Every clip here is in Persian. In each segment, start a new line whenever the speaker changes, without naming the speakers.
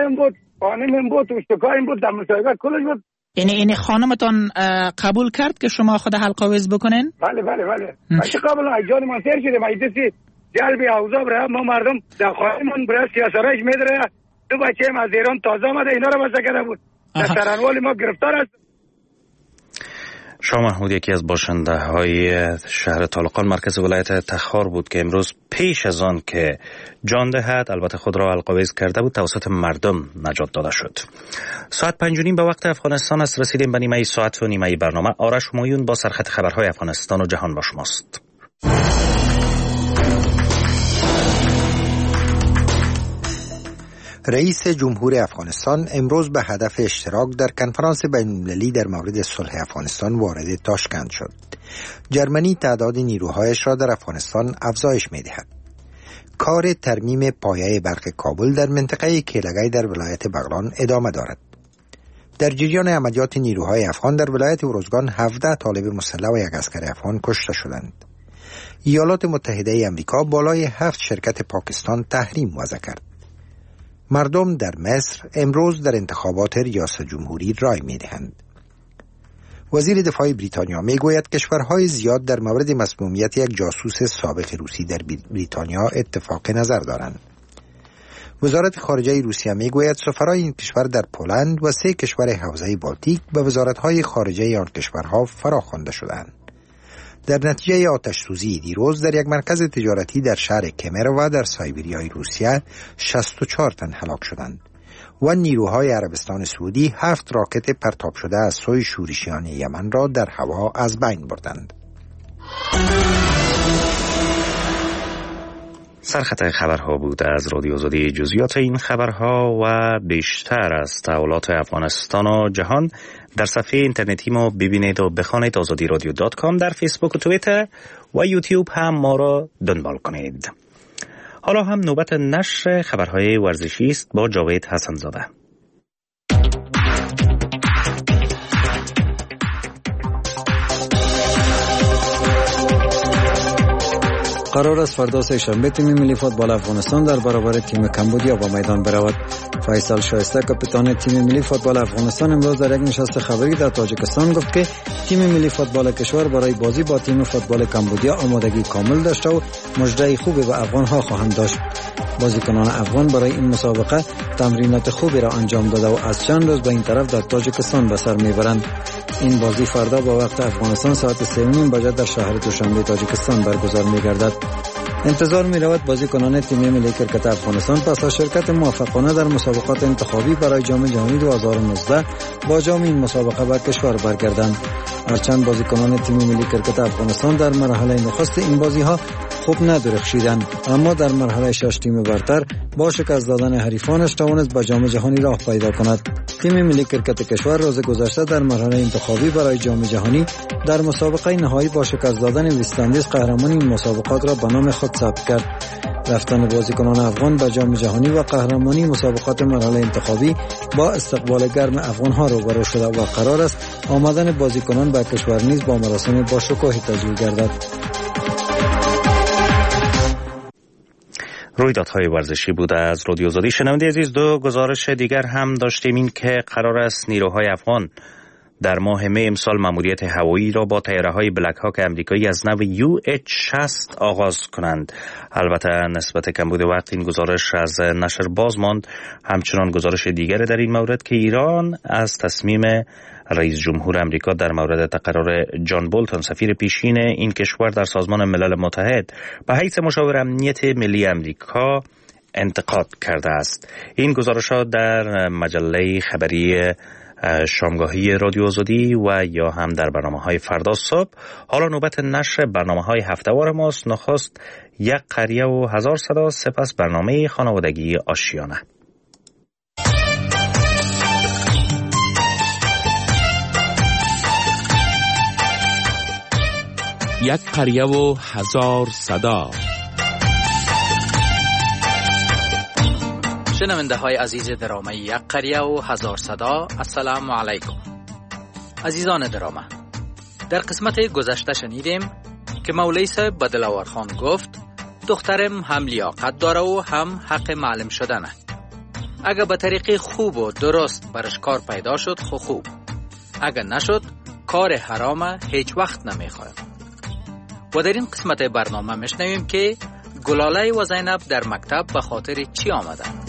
هم بود، خانمم بود، اشتکایم بود، در مسابقه کلش بود.
یعنی خانمتان قبول کرد که شما خود حلقه ویز بکنین؟
بله. چه قبول جان من سر شده مجلسی جلبی اوضاع برای ما مردم در خانمون برای سیاسرایش میدره. دو بچه هم از ایران تازه آمده اینا رو بسته کرده بود. در سرانوال ما گرفتار است.
شاه محمود یکی از باشنده های شهر طالقان مرکز ولایت تخار بود که امروز پیش از آن که جان دهد البته خود را القاویز کرده بود توسط مردم نجات داده شد. ساعت 5:30 به وقت افغانستان است. رسیدیم به نیمه ساعت و نیمه برنامه. آرش همایون با سرخط خبرهای افغانستان و جهان با شماست.
رئیس جمهور افغانستان امروز به هدف اشتراک در کنفرانس بین‌المللی در مورد صلح افغانستان وارد تاشکند شد. جرمنی تعداد نیروهایش را در افغانستان افزایش می‌دهد. کار ترمیم پایه برق کابل در منطقه کیلگی در ولایت بغلان ادامه دارد. در جریان عملیات نیروهای افغان در ولایت ارزگان 17 طالب مسلح و یک عسکر افغان کشته شدند. ایالات متحده آمریکا بالای 7 شرکت پاکستان تحریم وضع کرد. مردم در مصر امروز در انتخابات ریاست جمهوری رای می‌دهند. وزیر دفاع بریتانیا میگوید کشورهای زیاد در مورد مسمومیت یک جاسوس سابق روسی در بریتانیا اتفاق نظر دارند. وزارت خارجه روسیه میگوید سفرای این کشور در پولند و 3 کشور حوزه بالتیک به وزارت‌های خارجه آن کشورها فراخوانده شدند. در نتیجه آتش سوزی دیروز در یک مرکز تجارتی در شهر کمرو در سایبریای روسیه 64 تن هلاک شدند و نیروهای عربستان سعودی 7 راکت پرتاب شده از سوی شورشیان یمن را در هوا از بین بردند.
سرخط خبرها بود از رادیو آزادی. جزئیات این خبرها و بیشتر از تحولات افغانستان و جهان در صفحه اینترنتی ما ببینید و بخوانید azadiradio.com. در فیسبوک و توییتر و یوتیوب هم ما را دنبال کنید. حالا هم نوبت نشر خبرهای ورزشی است با جاوید حسن زاده.
قرار است فردا سه‌شنبه تیم ملی فوتبال افغانستان در برابر تیم کمبودیا با میدان برود. فیصل شایسته کاپیتان تیم ملی فوتبال افغانستان امروز در یک نشست خبری در تاجیکستان گفت که تیم ملی فوتبال کشور برای بازی با تیم فوتبال کمبودیا آمادگی کامل داشته و مژده خوبی به افغان‌ها خواهند داشت. بازیکنان افغان برای این مسابقه تمرینات خوبی را انجام داده و از چند روز به این طرف در تاجیکستان به سر میبرند. این بازی فردا با وقت افغانستان ساعت 3:30 بجه در شهر دوشنبه تاجیکستان برگزار می‌گردد. انتظار می‌رود بازیکنان تیم ملی کرکت افغانستان پس از شرکت موفقانه در مسابقات انتخابی برای جام جهانی 2019 با جام این مسابقه به کشور برگردند. هرچند بازیکنان تیم ملی کرکت افغانستان در مرحله نخست این بازی‌ها خوب ندرخشیدند، اما در مرحله 6 تیم برتر با شکست دادن حریفانش توانست به جام جهانی راه پیدا کند. تیم ملی کرکت کشور روز گذشته در مرحله انتخابی برای جام جهانی در مسابقه نهایی با شکست دادن وست‌اندیز قهرمان این مسابقات را به نام خود ثبت کرد. رفتن بازیکنان افغان به جام جهانی و قهرمانی مسابقات مرحله انتخابی با استقبال گرم افغان‌ها روبرو شده و قرار است آمدن بازیکنان به کشور نیز با مراسم باشکوهی تجلیل گردد.
رویدادهای ورزشی بوده از رادیو آزادی. شنونده عزیز، دو گزارش دیگر هم داشتیم. این که قرار است نیروهای افغان در ماه می امسال ماموریت هوایی را با طیاره‌های بلک هاک آمریکایی از نوع UH-60 آغاز کنند. البته نسبت کمبود وقت این گزارش از نشر باز ماند. همچنان گزارش دیگر در این مورد که ایران از تصمیم رئیس جمهور آمریکا در مورد تقرر جان بولتون سفیر پیشین این کشور در سازمان ملل متحد به حیث مشاور امنیت ملی آمریکا انتقاد کرده است. این گزارش‌ها در مجله خبری شامگاهی رادیو آزادی و یا هم در برنامه‌های فردا صبح. حالا نوبت نشر برنامه‌های هفته‌وار ماست. نخست یک قریه و 1000 صدا، سپس برنامه خانوادگی آشیانه.
یک قریه و 1000 صدا.
شنونده های عزیز درامه یک قریه و 1000 صدا، السلام علیکم. عزیزان درامه، در قسمت گذشته شنیدیم که مولوی صاحب به دلاور خان گفت دخترم هم لیاقت داره و هم حق معلم شدنه. اگر به طریق خوب و درست برش کار پیدا شد خوب، اگر نشد کار حرام هیچ وقت نمیخوایم. و در این قسمت برنامه میشنویم که گلاله و زینب در مکتب به خاطر چی آمدند.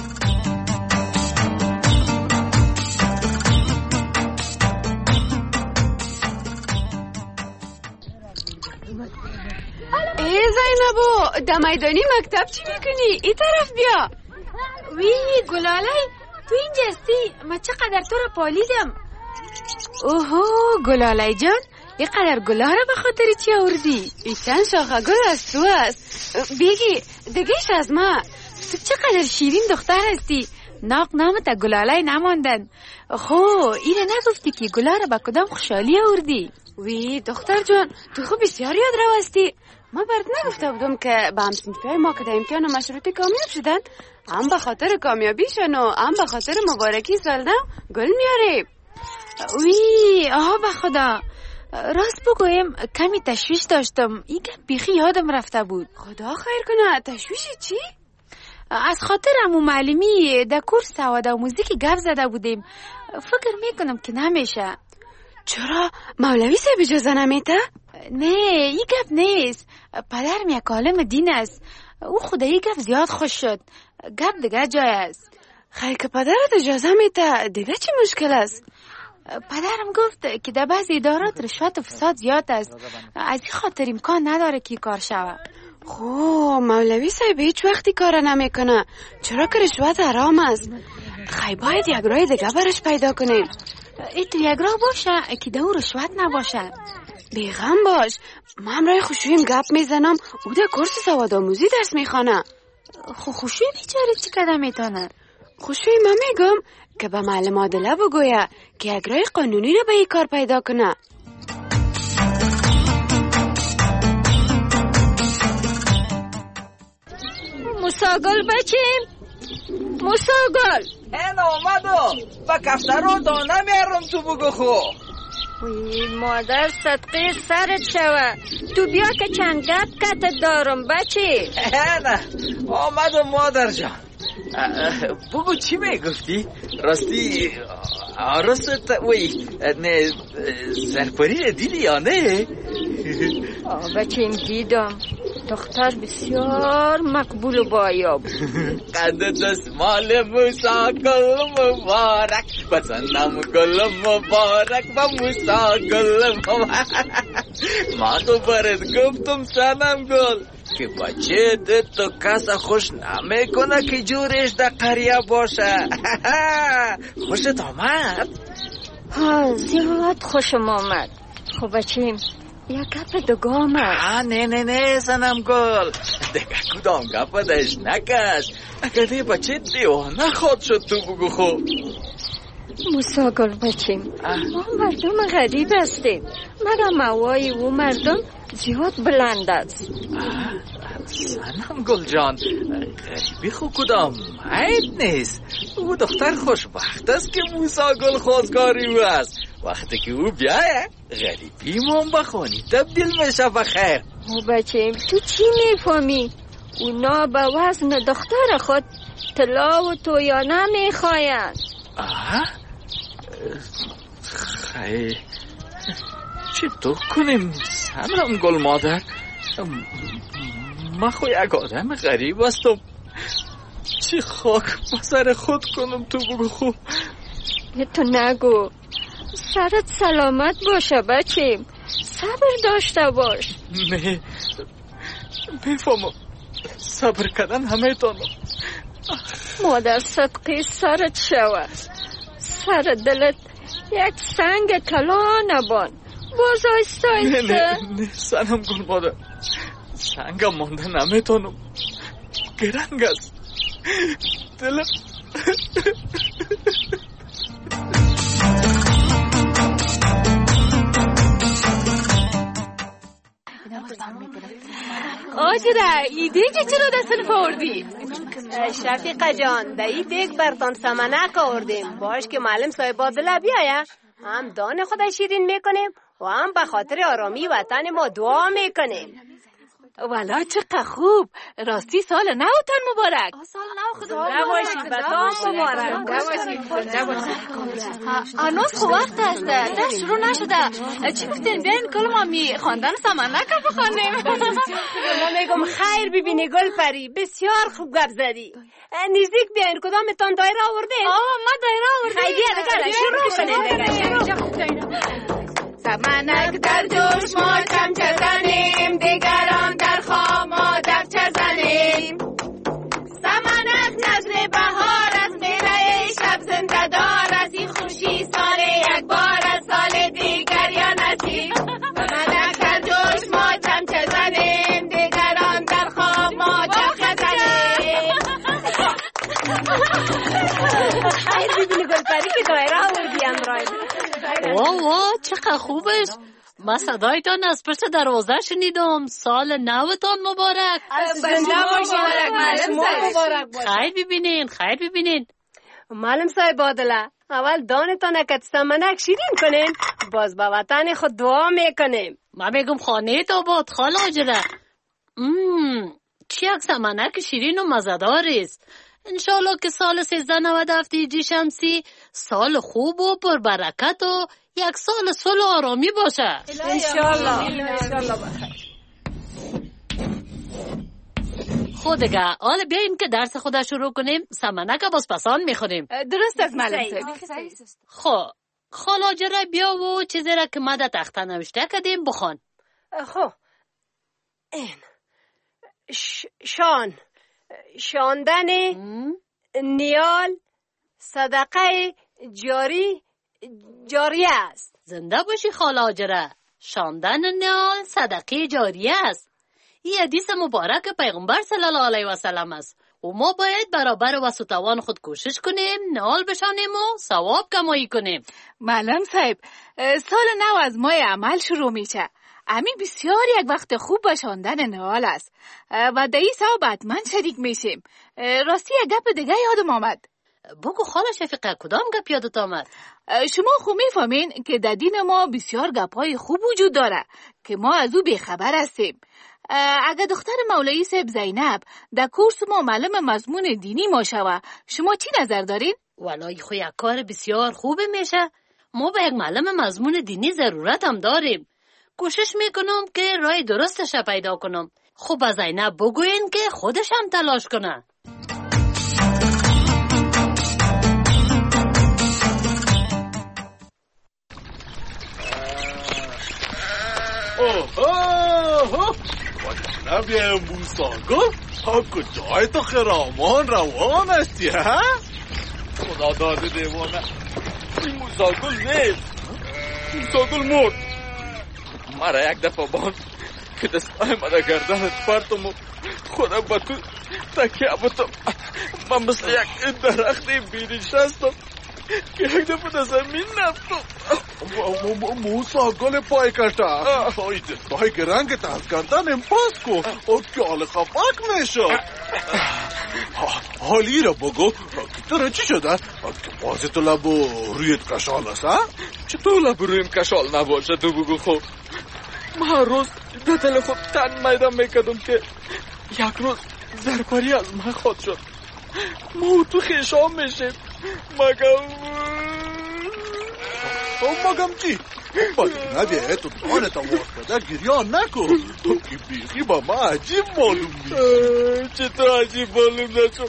ای زینبو، در میدانی مکتب چی میکنی؟ این طرف بیا.
وی گلاله تو اینجا هستی؟ من چقدر تو را پالیدم.
اوهو گلاله جان، یه قدر گلا را به خاطر چی آوردی؟ این چند شاخه گل از تو است. بگی دگیش از ما. تو چقدر شیرین دختر هستی. ناق نامت گلاله نماندن. خو اینه نگفتی که گلا را به کدام خوشحالی آوردی؟ وی دختر جان، تو خوب بسیار یاد رو هستی. ما برات نگفته بودم که به همسنفیای ما که در امتحان مشروطه کامیاب شدن، هم به خاطر کامیابیشن و هم به خاطر مبارکی سال نو گل میاریم.
وی آها به خدا، راست بگویم کمی تشویش داشتم. این بیخی یادم رفته بود.
خدا خیر کنه. تشویش چی؟
از خاطر امو معلمی در کورس سواد و موزیک گپ زده بودیم. فکر میکنم که نمیشه.
چرا؟ مولوی صاحب اجازه نمیده؟
نه این گپ نیست. پدرم یک عالم دین است. او خدایی گپ زیاد خوش شد. گپ دیگه جای است.
خیلی که پدرت اجازه میده دیگه چی مشکل است؟
پدرم گفت که در بعض ادارات رشوت و فساد زیاد است. از این خاطر امکان نداره که کار شود.
خو مولوی صاحب هیچ وقتی کار نمیکنه. چرا که رشوت حرام است؟ خیلی باید یک راه دیگه برش پیدا کنیم.
تو یک راه باشه که دو رشوت نباشه.
بیغم باش، من رای خوشویم گپ میزنم. او در کورس سوادآموزی درس میخوانه.
خوشوی بیچاره چی کده میتونه؟
خوشوی من میگم که به معلم عادله بگویه که یک رای قانونی رو به این کار پیدا کنه.
موساگل بچیم، موساگل
این آمدو با کفترو دانه میارم تو بگو خو.
وی مادر صدقه سرت شوه. تو بیا که چند گپ کت دارم بچی.
نه آمدم مادر جان. بگو چی میگفتی؟ راستی عروست وی نه سرپری دیدی یا نه؟
بچیم دیدم. دختر بسیار مقبول و بایاب.
قد دستمال موسا گل مبارک و سنم گل مبارک و موسا گل مبارک. ما تو برات گفتم سنم گل که بچه تو کس خوش نمیکنه که جورش در قریه باشه. خوشت آمد؟
ها زیاد خوشم آمد. خب بچیم یک گپ دگه آمد.
نه سنم گل دیگه کدام گپ داشت نکش. اگر دی بچه دیوانه خود شد تو بگو خوب.
موسا گل بچیم ما مردم غریب هستیم. مگر موای او مردم زیاد بلند است.
سنم گل جان غریبی خو کدام عیب نیست. او دختر خوشبخت است که موسا گل خواستگاری او است. وقتی که او بیایه غریبی من بخونی تبدیل میشه بخیر.
بچیم تو چی میفهمی؟ اونا به وزن دختر خود طلا و تویانه میخواین.
خیلی چطور کنیم سنم گل مادر؟ من خو یک آدم غریب هستم. چی خاک بسر خود کنم تو بگو خوب.
تو نگو. سرت سلامت باشه بچیم. صبر داشته باش.
نه بفهمم صبر کردن همه تانم.
مادر صدقی سرت شود. سر دلت یک سنگ کلا نبان. باز آیسته آیسته.
نه سنم گل مادر سنگم مانده نمیتونم. گرنگ است دلم.
آجره ای دیگه چرا دستن آوردی؟
شفیقه جان در ای دیگ برتان سمنک آوردیم. باش که معلم صاحب عادله بیایه هم دان خود شیرین میکنیم و هم به خاطر آرامی وطن ما دعا میکنیم.
والا چقدر خوب. راستی سال نوتان مبارک.
سال نو خدا باشید و تا مبارک باشید.
هنوز خوب وقت است. ده شروع نشده. چی گفتین بیاین کل ما می خواندن سمنک بخوانیم.
من میگم خیر ببینی گلپری، بسیار خوب گپ زدی. نزدیک بیاین. کدامتان دایره آورده؟
ما دایره آورده.
خیلی شروع کنید.
سمنک در جوش ما چمچه زنیم، دیگران در خواب ما دفتر زنیم. سمنک نظر بهار است، میوه شب زنده دار است. این خوشی سال یک بار است، سال دیگر یا نصیب. سمنک در جوش ما چمچه زنیم، دیگران در خواب ما دفتر زنیم.
خیر ببینی گلپری که دایره آوردی امرای.
واه چقدر خوبش. من صدایتان از پشت دروازه شنیدم. سال نوتان مبارک.
زنده باشید معلم صاحب.
خیر ببینین.
معلم صاحب عادله، اول دانتان اکت سمنک شیرین کنین، باز با وطن خود دعا میکنیم.
من میگم خانه تا باد خاله آجره. چی یک سمنک شیرین و مزدار است. انشالله که سال 1397 هجری شمسی سال خوب و پربرکت و یک سال صلح و آرامی باشه.
انشالله.
خود دیگه حالا بیاییم که درس خود شروع کنیم. سمنک باز پسان میخوریم.
درست است معلم صاحب.
خب خالا جره بیا و چیزی را که ما در تخته نوشته کردیم بخوان.
خب این شاندن نیال صدقه جاریه است.
زنده باشی خالا جره. شاندن نیال صدقه جاریه است. این حدیث مبارک پیغمبر صلی الله علیه و سلم است و ما باید برابر وسطوان خود کوشش کنیم، نال بشانیم و ثواب کمایی کنیم.
معلم صاحب، سال نو از ماه عمل شروع میشه. همین بسیار یک وقت خوب به شاندن نهال است و در این ثواب حتما شریک میشیم. راستی یک گپ دیگه یادم آمد.
بگو خاله شفیقه، کدام گپ یادت آمد؟
شما خوب میفهمین که در دین ما بسیار گپ‌های خوب وجود داره که ما از او بیخبر هستیم. اگر دختر مولوی صاحب زینب در کورس ما معلم مضمون دینی ما شوه، شما چی نظر دارین؟
والله خو یک کار بسیار خوب میشه. ما به یک معلم مضمون دینی ضرورت هم داریم. کوشش میکنم که راه درستش پیدا کنم. خب از زینب بگوین که خودش هم تلاش کنه.
نبیه موساگل ها کجای تو خرامان روان هستی ها؟
خدا داده دیوانه، این موساگل نیست. موساگل مرد. مرا یک دفعه باند که دستای من گردنت پرتم و خودم با تو تکیه بودم. من مثل یک درختی بی‌نشستم که یک دفعه در زمین رفتم.
موساگل پای کشتا های دستای که رنگت از گردن پاس کن و کیال خفک نشد. حالی را بگو که چی شده؟ که بازی تو لب رویت کشال است ها؟
چطور لب رویم کشال نباشه؟ تو بگو خب. من هر روز در دل خود تن میدم میکردم که یک روز زرپری از من خود شد. ما تو خیشام میشیم.
مگم چی؟ باید نبیه تو دانتا واسده گریان نکن. تو که بیخی با ما عجیب معلوم میشه.
چطور عجیب معلوم نشد؟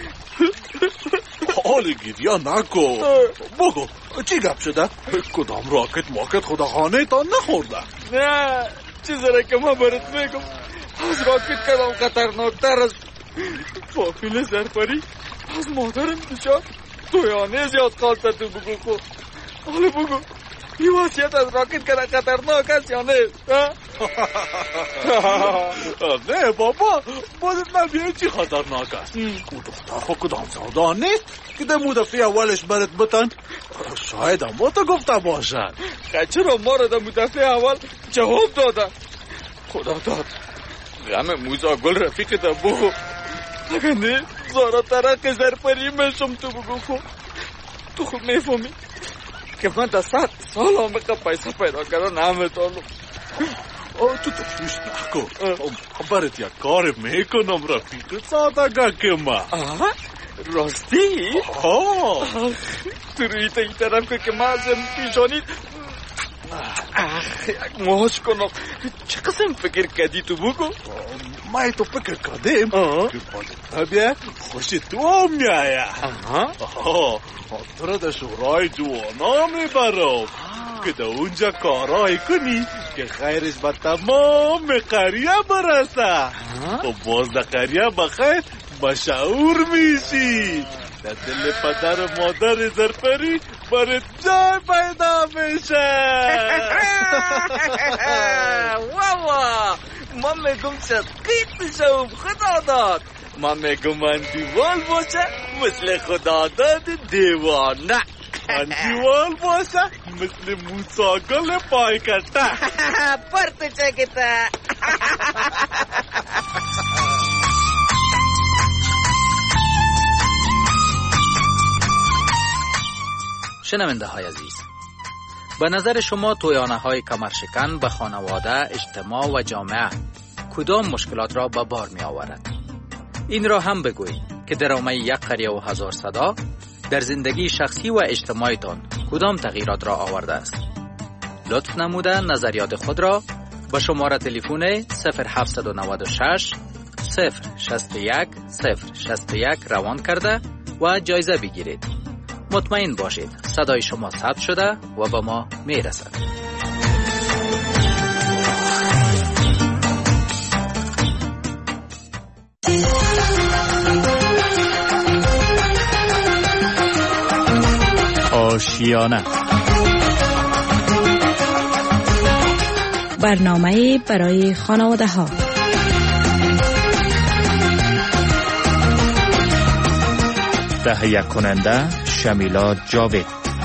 حال گریان نکن. بگو چی گپ شده؟ کدام راکت ماکت خدا خانه تا نخورده؟
نه چیزی را که من برات میگم از راکت کدام خطرناکتر است. فامیل زرپری از مادرم دچار تویانه زیاد خالصه. تو بگو خود. حالا بگو این واسیت از راکت کدام خطرناک است یا نه؟
نه بابا، بازت نبیه چی خطرناک است. او دختر خود کدام سودا نیست که در مدفعه اولش برات بتن. شاید هم تو گفته باشد.
چرا ما را در مدفعه اول جواب داده؟ خدا داد غم موساگل رفیق در بگو. اگر نه زارا ترق زرپری میشم. تو بگو خود. تو خود میفهمی که من در 100 سال آمقه پیسه پیدا کردن نمیتونم.
تو تشویش نکن. برات یک کار میکنم رفیق سادگاه که ما.
راستی؟
تو
روی تا این طرف که ما ازم پیشانید یک ماش کنم. چه قسم فکر کردی تو بگو؟
ما تو فکر کردیم که باید بیا خوشی تو میایه. تو را در شورای جوانا میبرم که در اونجا کارایی کنی که خیرش به تمام قریه برسه و باز در قریه بخیر مشهور میشی. در دل پدر و مادر زرپری برای جای پیدا میشه.
واوا من میگم چسقیت شوم خدا داد. من میگم اندیوال باشه مثل خدا داد دیوانه.
اندیوال باشه مثل موساگل پای کتا.
پرت چکتا.
شنونده های عزیز، به نظر شما تویانه های کمرشکن به خانواده، اجتماع و جامعه کدام مشکلات را به بار می آورد؟ این را هم بگویید که درآمد یک قریه و هزار صدا در زندگی شخصی و اجتماعیتان کدام تغییرات را آورده است؟ لطف نموده نظریات خود را به شماره تلفن 0796 061 061 روان کرده و جایزه بگیرید. مطمئن باشید صدای شما ثبت شده و به ما میرسد.
آشیانه،
برنامه برای خانواده ها.
تهیه کننده شمیلا جاوید.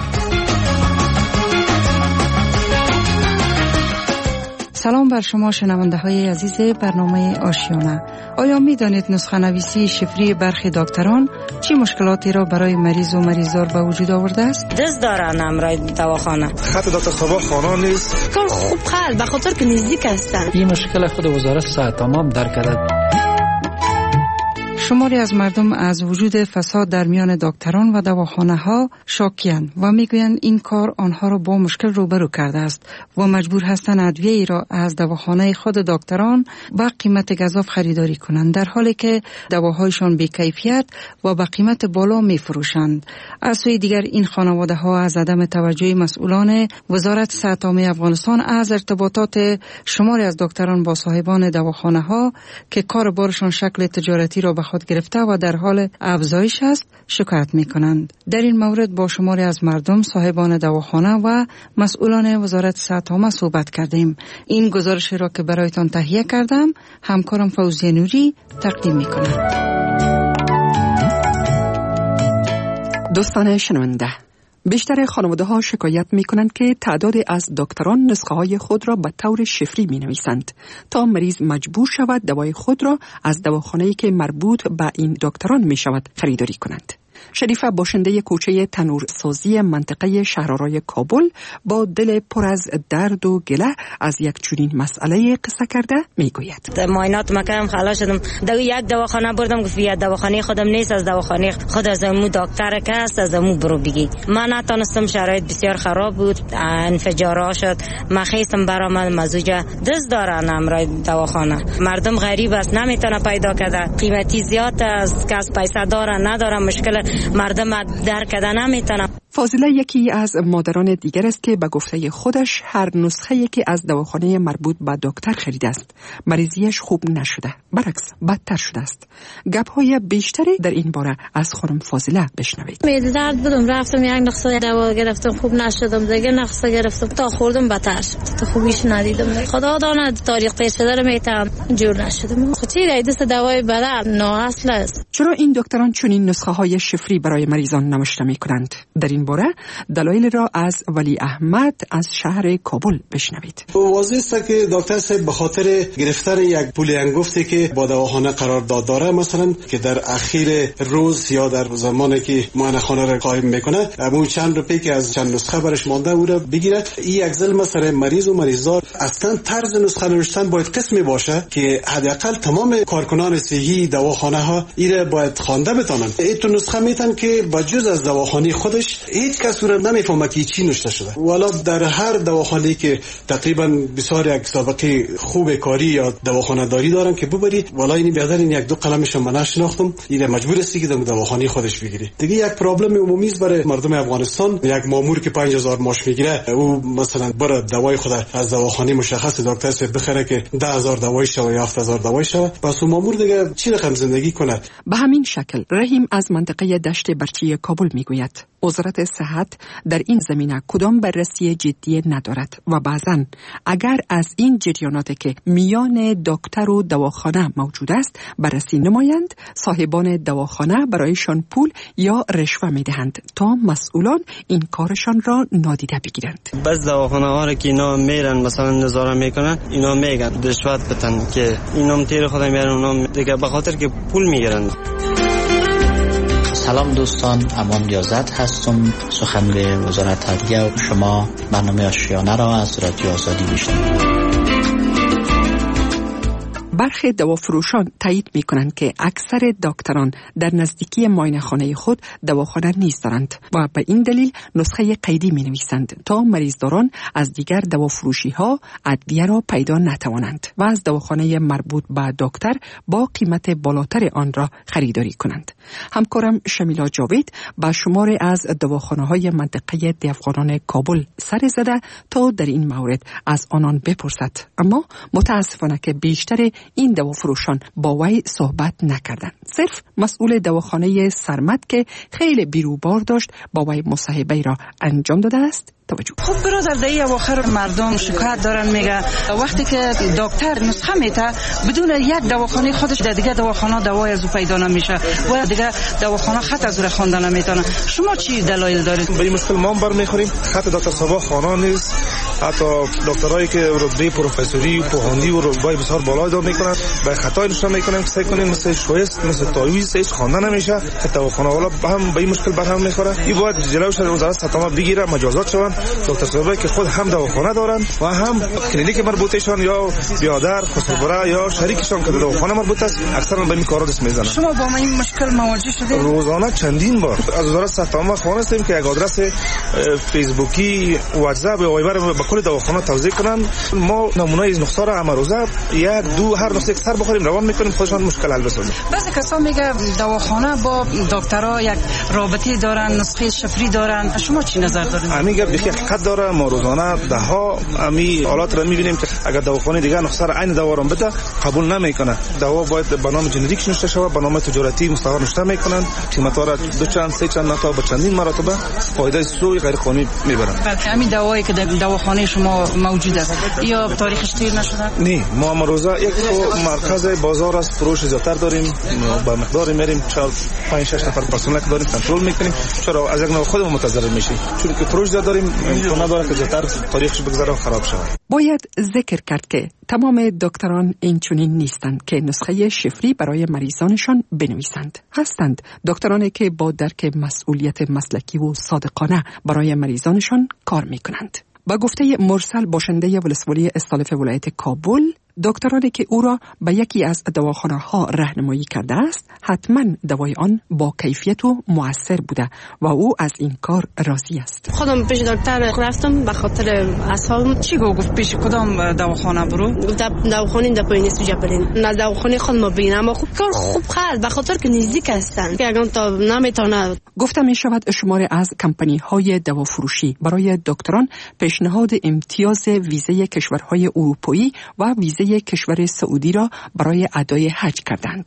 سلام بر شما شنونده های عزیز برنامه آشیانه. آیا می دانید نسخه نویسی شفری برخی دکتران چه مشکلاتی را برای مریض و مریضدار به وجود آورده است؟
دست دارن امرای دواخانه.
خط دکتر خبر خانه نیست.
کار خوب خل به خاطر که نزدیک هستن.
این مشکل خود وزارت صحت تمام درک کرده.
شماری از مردم از وجود فساد در میان دکتران و دواخانه ها شاکی‌اند و میگویند این کار آنها را با مشکل روبرو کرده است و مجبور هستند ادویه‌ای را از دواخانه خود دکتران با قیمت گزاف خریداری کنند، در حالی که دواهایشان بی‌کیفیت و با قیمت بالا می‌فروشند. از سوی دیگر این خانواده ها از عدم توجه مسئولان وزارت صحت عامه افغانستان از ارتباطات شماری از دکتران با صاحبان دواخانه ها که کار بارشان شکل تجارتی را به خود گرفته و در حال افزایش است شکایت می‌کنند. در این مورد با شماری از مردم، صاحبان دواخانه و مسئولان وزارت صحت عامه صحبت کردیم. این گزارش را که برایتان تهیه کردم همکارم فوزیه نوری تقدیم می‌کند.
دوستان شنونده، بیشتر خانواده‌ها شکایت می‌کنند که تعدادی از دکتران نسخه‌های خود را به طور شفری می‌نویسند تا مریض مجبور شود دوای خود را از دواخانه‌ای که مربوط به این دکتران می‌شود خریداری کنند. شریفه باشنده کوچه تنورسازی منطقه شهرآرای کابل با دل پر از درد و گله از یک چنین مسئله قصه کرده میگوید.
معاینات مکرم خلاص شدم، در یک دواخانه بردم، گفت یا دواخانه خودم نیست، از دواخانه خود از امو دکتر که است از امو برو بگی. من نتونستم، شرایط بسیار خراب بود، انفجارا شد، مخیستم برآمد مزوجه دست دارن امرای دواخانه. مردم غریب است، نمیتونه پیدا کرده، قیمتی زیاد است، کس پیسه داره نداره، مشکل مردم درک کردن نمیتونم.
فاضله یکی از مادران دیگر است که به گفته خودش هر نسخه‌ای که از دواخانه مربوط به دکتر خریده است مریضیش خوب نشده، برعکس بدتر شده است. گپ‌های بیشتری در این باره از خانم فاضله بشنوید.
معده درد بودم، رفتم یک نسخه دوا گرفتم، خوب نشدم، دیگه نسخه گرفتم تا خوردم بدتر شد، تا خوبیش ندیدم. خدا داند تاریخ تیر شده رو میتونم جور نشدم. خودی دست دوای بدن نه اصل است.
چرا این دکتران چنین نسخه‌های شفری برای مریضان نوشته می‌کنند؟ در این باره دلایل را از ولی احمد از شهر کابل بشنوید.
واضح است که دکتر صاحب به خاطر گرفتن یک پول انگفتی که با دواخانه قرار داره، مثلا که در اخیر روز یا در زمانی که معاینه‌خانه را قائم میکنه همون چند روپیه که از چند نسخه برش مانده او را بگیره. این یک ظلم سر مریض و مریضار. اصلا طرز نسخه نوشتن باید قسمی باشه که حداقل تمام کارکنان صحی دواخانه ها ایره باید خوانده بتونن. این نسخه میتن که بجز از دواخانه خودش هیچ کس رو نمیفهمه که چی نوشته شده. والا در هر دواخانه که تقریبا بسیار یک سابقه خوب کاری یا دواخانه داری دارن که ببری، والا این بیادر این یک دو قلمش من نشناختم، این مجبور است که دواخانه خودش بگیری. دیگه یک پرابلم عمومی است برای مردم افغانستان. یک مامور که 5000 ماش میگیره او مثلا بره دوای خود از دواخانه مشخص دکتر صاحب بخره که 10000 دوای شو یا 7000 دوای شو، پس اون مامور دیگه چی رقم زندگی کنه؟
به همین شکل رحیم از منطقه دشت برچی کابل میگوید وزارت صحت در این زمینه کدام بررسی جدی ندارد و بعضاً اگر از این جریاناتی که میان دکتر و دواخانه موجود است بررسی نمایند، صاحبان دواخانه برایشان پول یا رشوه میدهند تا مسئولان این کارشان را نادیده بگیرند.
بس دواخانه ها را که اینا میرن مثلا نظاره میکنن، اینا میگن رشوت بتن که اینا تیر خودم میارن، اونا دیگه به خاطر که پول میگیرن.
سلام دوستان، امان ریاضت هستم، سخنگوی وزارت عدلیه و شما برنامه آشیانه را از رادیو آزادی میشنوید.
برخی دوافروشان تایید می کنند که اکثر دکتران در نزدیکی معاینه‌خانه خود دواخانه نیست دارند و به این دلیل نسخه قیدی می نویسند تا مریضداران از دیگر دوافروشی ها ادویه را پیدا نتوانند و از دواخانه مربوط به دکتر با قیمت بالاتر آن را خریداری کنند. همکارم شمیلا جاوید با شماری از دواخانه های منطقه افغانان کابل سر زده تا در این مورد از آنان بپرسد، اما متاسفانه که بیشتر این دوافروشان با وی صحبت نکردند. صرف مسئول دواخانه سرمد که خیلی بیروبار داشت با وی مصاحبه را انجام داده است. توجه.
خب برادر در اواخر مردم شکایت دارن، میگه وقتی که دکتر نسخه میده بدون یک دواخانه خودش در دیگه دواخانه دوای از او پیدا نمیشه و دیگه دواخانه خط از او خوانده نمیتونه. شما چی دلایل دارید؟
به این مشکل ما هم برمیخوریم. خط دکتر صبا خانه نیست. حتی دکترایی که رتبه پروفسوری و پوهاندی و رتبه بسیار بالا دار میکنن به خطا نشون میکنن که سعی کنین مثل شویست مثل تایویز هیچ خوانده نمیشه. دواخانه والا هم به این مشکل برهم میخوره. این باید جلوش وزارت صحت بگیره، مجازات شون. دکتر صاحبایی که خود هم دواخانه دارن و هم کلینیک مربوطشان یا بیادر خسروبره یا شریکشان که دواخانه مربوط است اکثرا به این کارا دست میزنن.
شما با این مشکل مواجه شدید؟
روزانه چندین بار از وزارت صحت عامه خواستیم که یک آدرس فیسبوکی، واتساپ یا وایبر به کل دواخانه توزیع کنن. ما نمونه از نسخه را امروزه یک دو هر نسخه سر بخوریم روان میکنیم، خودشان مشکل حل بسازن.
بعضی کسا میگه دواخانه با دکترها یک رابطه دارن، نسخه شفری دارن. شما چی نظر دارید؟
همین گپ حقیقت داره. ما روزانه ده ها امی حالات را میبینیم که اگر دواخانه دیگه نسخه را عین دوا را بده قبول نمیکنه. دوا باید به نام جنریک نوشته شود، به نام تجارتی مستعار نوشته میکنن، قیمت را دو چند سه چند تا به چندین مرتبه فایده سوی غیر قانونی میبرن.
همین دوایی که در دواخانه شما موجود است یا تاریخش تیر نشده؟
نه، ما امروزه یک مرکز بازار است، فروش زیاتر داریم، با مقداری میریم 4-5-6 نفر پرسنل داریم، کنترل میکنیم. چرا از یک نوع خودمون متضرر میشیم؟ چون که فروش داریم امکان نداره که زیاتر تاریخش بگذره و خراب شود.
باید ذکر کرد که تمام دکتران اینچنین نیستند که نسخه شفری برای مریضانشان بنویسند. هستند دکترانی که با درک مسئولیت مسلکی و صادقانه برای مریضانشان کار میکنند. با گفته مرسل باشنده ولسوالی استالف ولایت کابل، دکترانی که او را به یکی از دواخانه ها راهنمایی کرده است حتما دوای آن با کیفیت و مؤثر بوده و او از این کار راضی است.
خودم پیش دکتر رفتم به خاطر اعصابم.
چی گفت پیش کدام دواخانه برو؟
دواخانه در پایین سوجپلین. نه دواخانه خودم ببینم، اما خوب کار خوب خرد به خاطر که نزدیک هستند که اگر تا نمیتونه.
گفته می شود شماری از کمپانی های دوافروشی برای دکتران پیشنهاد امتیاز ویزه کشورهای اروپایی و ویزه کشور سعودی را برای ادای حج کردند.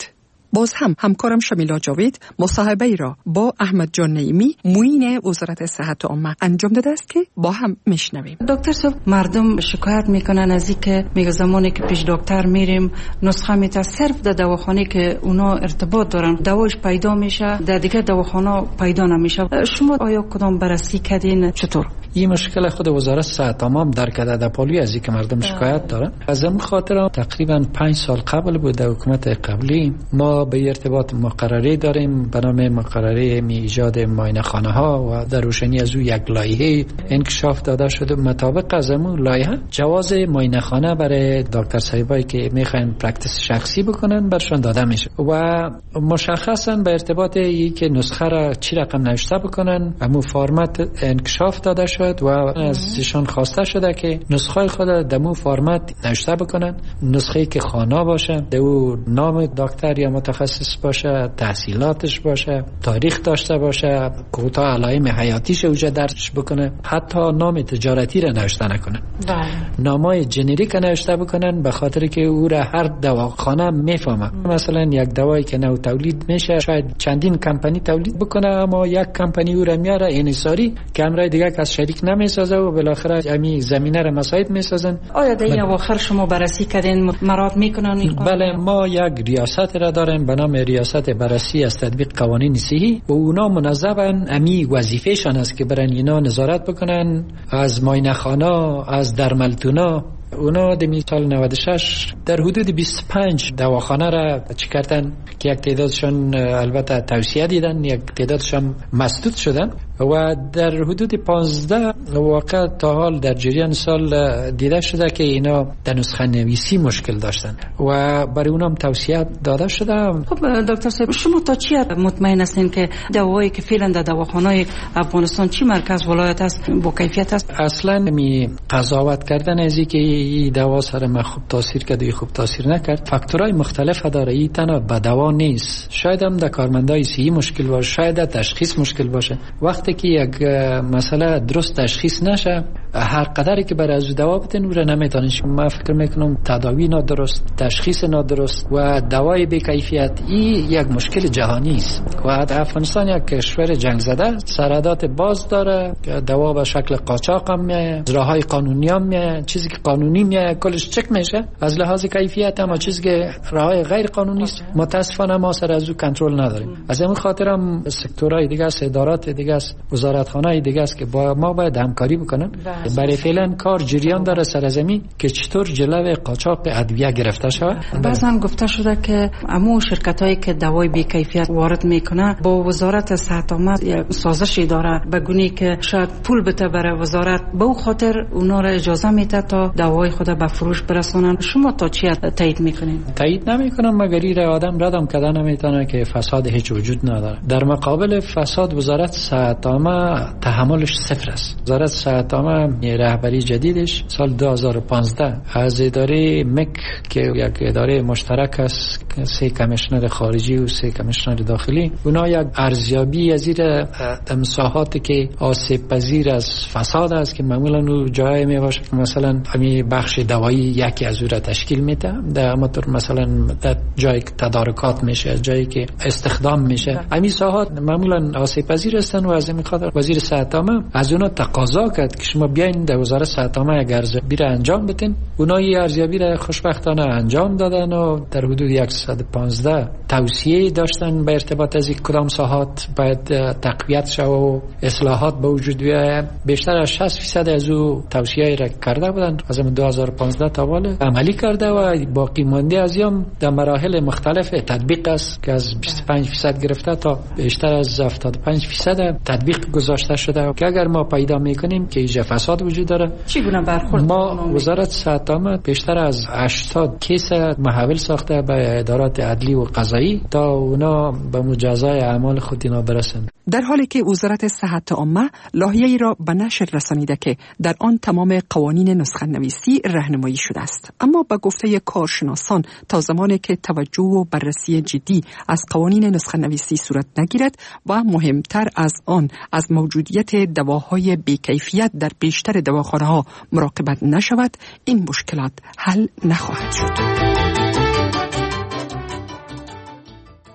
باز هم همکارم شمیلا جاوید مصاحبه را با احمد جان نعیمی معین وزارت صحت عامه انجام داده است که با هم میشنویم.
دکتر صاحب، مردم شکایت میکنن از اینکه میگه زمانی که پیش دکتر میریم نسخه میته صرف در دواخانه که اونا ارتباط دارن دواش پیدا میشه، در دیگه دواخانه پیدا نمیشه. شما آیا کدام بررسی کردین؟ چطور؟
این مشکل خود وزارت صحت عامه در کده در پالوی از اینکه مردم شکایت دارن. از این خاطر تقریبا 5 سال قبل بود در حکومت قبلی ما به ارتباط مقرری داریم به نام مقرره ایجاد معاینه خانه ها و در روشنی از او یک لایحه انکشاف داده شده. مطابق از اون لایحه جواز معاینه خانه برای دکتر صاحبایی که میخواین پرکتیس شخصی بکنن برشان داده میشه و مشخصا به ارتباط این که نسخه را چی رقم نوشته بکنن همون فرمت انکشاف داده شد و از ایشان خواسته شده که نسخه خود دمو فرمت نوشته بکنن. نسخه که خانه باشه، دو نام دکتر یا متخصص باشه، تحصیلاتش باشه، تاریخ داشته باشه، کوتا علائم حیاتیش اوجه درج بکنه، حتی نام تجارتی را نوشته نکنن. نامای جنریک نوشته بکنن به خاطر که او را هر دواخانه میفهمه. مثلا یک دوایی که نو تولید میشه شاید چندین کمپانی تولید بکنه اما یک کمپانی او را میاره انحصاری که امرای دیگه کس شریک نمیسازه و بالاخره همین زمینه را مساعد میسازن.
آیا در این اواخر شما بررسی کردین مراد میکنن؟
بله، ما یک ریاست را داریم به نام ریاست بررسی از تطبیق قوانین صحی و اونا منظمن امی وظیفهشان است که برن اینا نظارت بکنن از معاینه خانه، از درملتونا. اونا در سال 96 در حدود 25 دواخانه را چی کردن که یک تعدادشان البته توصیه دیدن، یک تعدادشان مسدود شدن و در حدود 15 واقع تا حال در جریان سال دیده شده که اینا در نسخه نویسی مشکل داشتن و برای اونم توصیه داده شده.
خب دکتر صاحب، شما تا چی مطمئن هستین که دوایی که فعلا در دواخانه‌های افغانستان چی مرکز ولایت است با کیفیت است؟
اصلا می قضاوت کردن از اینکه این دوا سر ما خوب تاثیر کرد یا خوب تاثیر نکرد فاکتورهای مختلف داره. این تنها به دوا نیست، شاید هم در کارمندای صحی مشکل باشه، شاید در تشخیص مشکل باشه. وقتی که یک مسئله درست تشخیص نشه هر قدری که برای از دوا بدن او را نمیتونن. من فکر میکنم تداوی نادرست، تشخیص نادرست و دوای بی کیفیت این یک مشکل جهانی است و افغانستان یک کشور جنگ زده، سرحدات باز داره، دوا به شکل قاچاق هم میاد، راههای قانونی هم میاد، چیزی که قانونی میاد کلش چک میشه از لحاظ کیفیت، اما چیزی که راههای غیر قانونی است متاسفانه ما سر از او کنترل نداریم. از همین خاطر هم سکتورهای دیگه است، ادارات دیگه است، وزارتخانه‌های دیگه است که با ما باید همکاری بکنن. برای فعلا کار جریان داره سرزمین که چطور جلوی قاچاق ادویه گرفته شود.
بعضا گفته شده که همون شرکتایی که دوای بی کیفیت وارد میکنه با وزارت صحت عامه سازشی داره به گونی که شاید پول بده برای وزارت، به اون خاطر اونا را اجازه میده تا دوای خود به فروش برسونن. شما تا چی تایید میکنین؟
تایید نمیکنم مگر این آدم ردم کردن نمیتونه که فساد هیچ وجود نداره. در مقابل فساد وزارت صحت عامه تحملش صفر است. وزارت صحت عامه رهبری جدیدش سال 2015 از اداره مک که یک اداره مشترک است، 3 کمیشنر خارجی و 3 کمیشنر داخلی، اونا یک ارزیابی از این مساحاتی که آسیب پذیر از فساد است که معمولا اون جایی میباشه که مثلا همین بخش دوایی یکی از اون را تشکیل میده، در همونطور مثلا در جایی که تدارکات میشه، جایی که استخدام میشه، همین ساحات معمولا آسیب پذیر هستن و از این خاطر وزیر صحت عامه از اونا تقاضا کرد که شما بیاین در وزارت صحت عامه یک ارزیابی را انجام بدین. اونا این ارزیابی را خوشبختانه انجام دادن و در حدود 115 توصیه داشتن به ارتباط از کدام ساحات باید تقویت شود و اصلاحات به وجود بیاید. بیشتر از 60% از او توصیه را کرده بودن، از 2015 تا حالا عملی کرده و باقی مانده از هم در مراحل مختلف تطبیق است که از 25% گرفته تا بیشتر از 75% تطبیق گذاشته شده که اگر ما پیدا میکنیم که اینجا فساد وجود داره
چگونه برخورد
ما وزارت صحت عامه بیشتر از 80 کیس محول ساخته به ادارات عدلی و قضایی تا اونا به مجازای اعمال خود اینا برسند.
در حالی که وزارت صحت عامه لایحه‌ای را به نشر رسانیده که در آن تمام قوانین نسخه نویسی راهنمایی شده است، اما به گفته کارشناسان تا زمانی که توجه و بررسی جدی از قوانین نسخه نویسی صورت نگیرد و مهمتر از آن از موجودیت دواهای بی‌کیفیت در بیشتر دواخانه‌ها مراقبت نشود، این مشکلات حل نخواهد شد.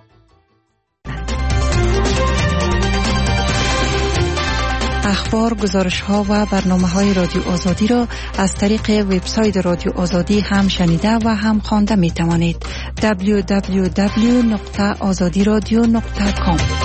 اخبار، گزارش ها و برنامه های رادیو آزادی را از طریق وبسایت رادیو آزادی هم شنیده و هم خوانده می توانید. www.azadiradio.com